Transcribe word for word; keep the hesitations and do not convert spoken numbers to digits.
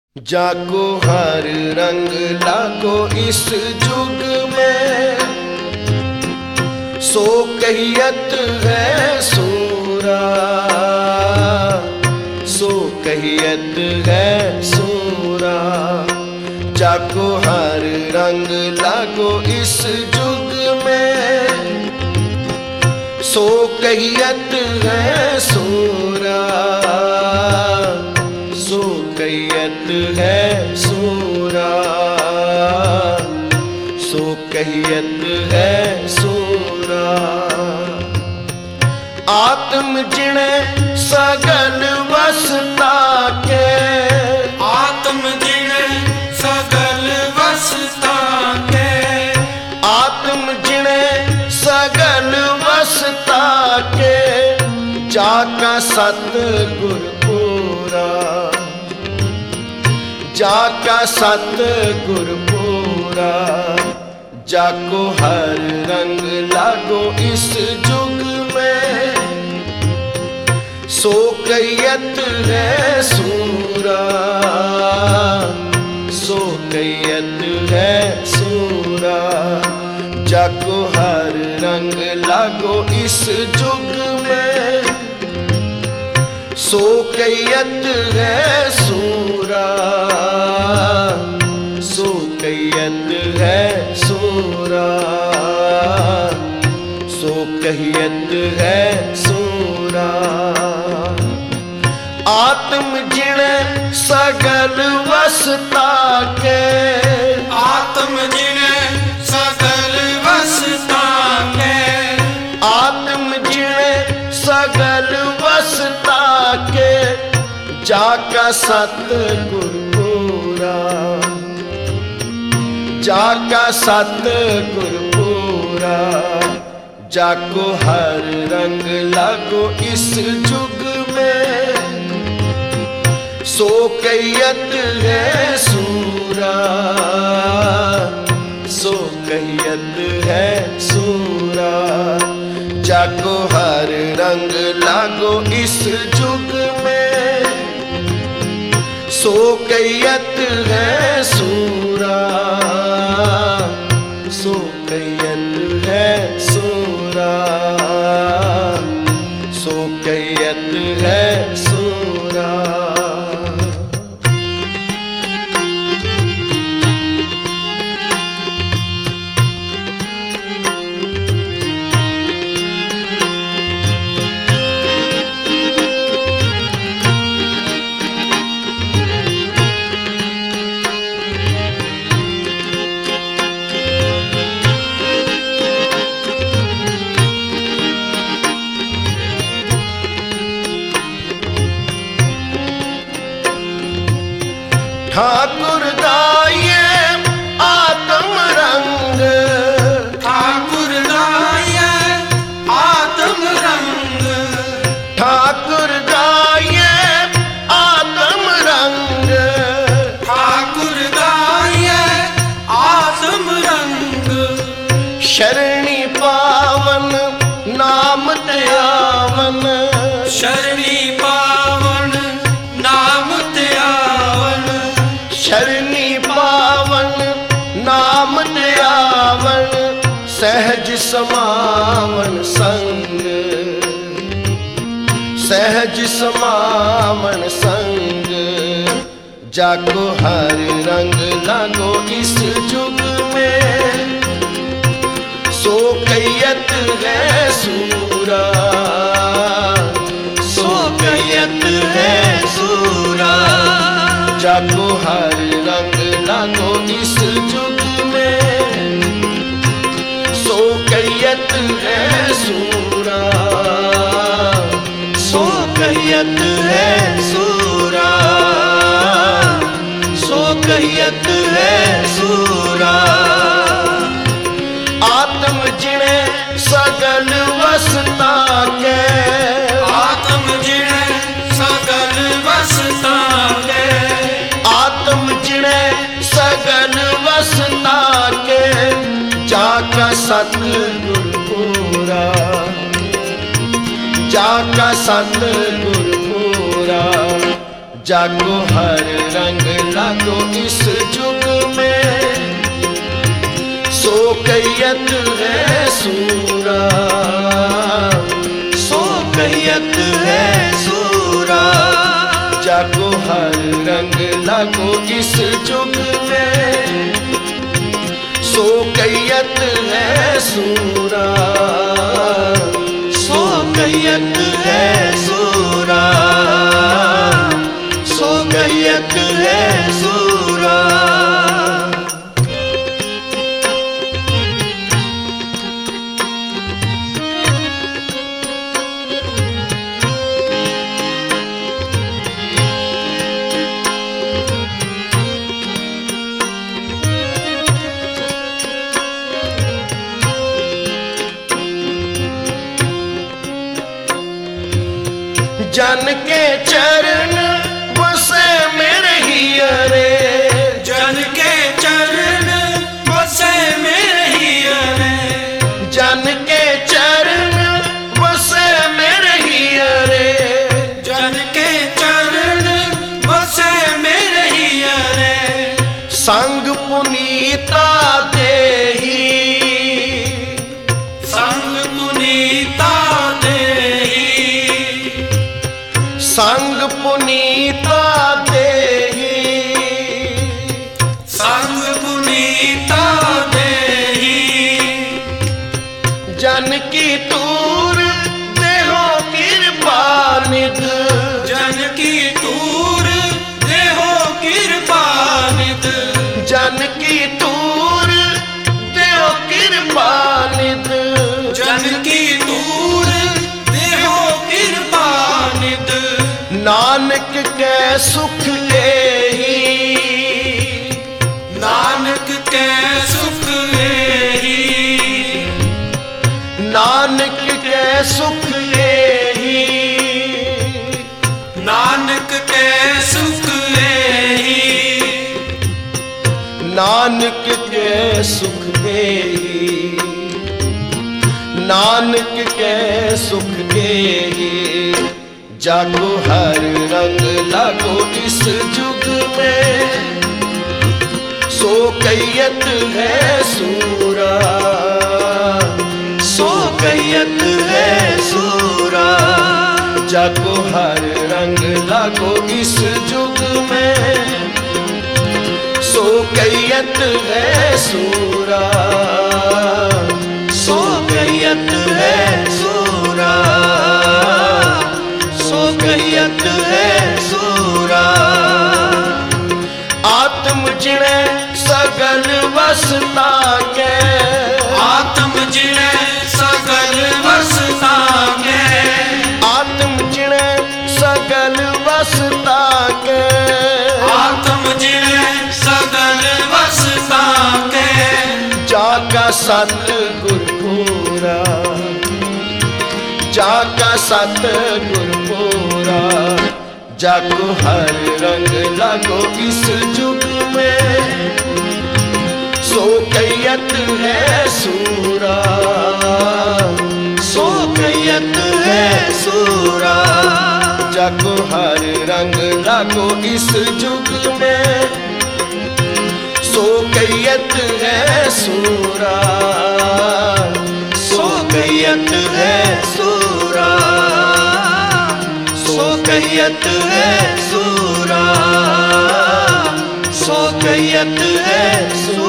जाको हर रंग लागो इस जुग में, सो कहियत है सूरा, सो कहियत है सूरा। जाको हर रंग लागो इस जुग में, सो कहियत है सूरा, सो कहियत है सूरा, सो कहियत है सूरा। आत्म जिणे सगल वसता के, आत्म जिणे सगल वसता के, आत्म जिणे सगल वसता के। जाका सतगुर पूरा, जाका सतगुर पूरा। जाको हर रंग लागो इस जुग में, सो कहियत है सूरा, सो कहियत है सूरा। जाको हर रंग लागो इस जुग में, सो कहियत है सूरा, सो कहियत है सूरा, सो कहियत है सूरा। आत्म जिणे सगल वसता के, आत्म जिणे सगल वसता के, आत्म जिणे सगल वसता के। जाका सतगुर पूरा, जाका सतगुर पूरा। जाको हर रंग लागो इस जुग में, सो कहियत है सूरा, सो कहियत है सूरा। जाको हर रंग लागो इस जुग में, सो कहियत है सूरा, सो कहियत है सूरा, सो कहियत है सूरा। ठाकुर दाये आत्म रंग, ठाकुर दाये आत्म रंग, ठाकुर दाये आत्म रंग, ठाकुर दाये आत्म रंग। शरणी पावन नाम त्यावन, शरणी पावन नाम त्यावन, शरणी पावन नाम त्यावन। सहज समावन संग, सहज समावन संग। जाको हर रंग लागो इस जुग में, सो कहियत है सूरा, सो कहियत है सूरा। जाको हर रंग लागो इस जुग में, सो कहियत है सूरा, सो कहियत है सूरा, सो कहियत है सूरा। आत्म जिणे सगल वसता के, आत्म जिणे सगल वसता के, आत्म जिणे सगल वसता के। जाका सतगुर पूरा, जाका सतगुर पूरा। जाको हर रंग ला इस युग में, सो कैयत है सूरा, सो कैयत है सूरा। जाको हर रंग लागो इस युग में, सो कैयत है सूरा, सो कैयत है सूरा, सो कैयत है सूरा। जन के चरण बसे मेरे हियरे, जन के चरण बसे मेरे हियरे, जन के चरण बसे मेरे हियरे, जन के चरण बसे मेरे हियरे। संग पुनीता देही, संग पुनीता देही, संग पुनीता देही, संग पुनीता देही। जन की तूर देहो कृपा निध, जन की तूर देहो कृपा निध, जन की तूर देहो कृपा निध। जन की तूर देहो कृपा निध। नानक के सुख एही, नानक के सुख एही, नानक के सुख एही, नानक के सुख एही, नानक के सुख एही, नानक के सुख एही। जाको हर रंग लागो इस युग में, सो कैयत है सूरा, सो कैयत है सूरा। जाको हर रंग लागो इस युग में, सो कैयत है सूरा, सो कैयत है सूरा, सो कैयत है सूरा। आत्म जिणे सगल वसता के, आत्म जिणे सगल वसता के, आत्म जिणे सगल वसता के, आत्म जिणे सगल वसता के। जाका सतगुर पूरा, जाका सतगुर पूरा। जाको हर रंग लागो इस युग में, सो कैयत है सूरा, सो कैयत है सूरा। जाको हर रंग लागो इस युग में, सो कैयत है सूरा, सो कैयत है सूरा, सो कैयत है सूरा, सो कैयत है सूरा।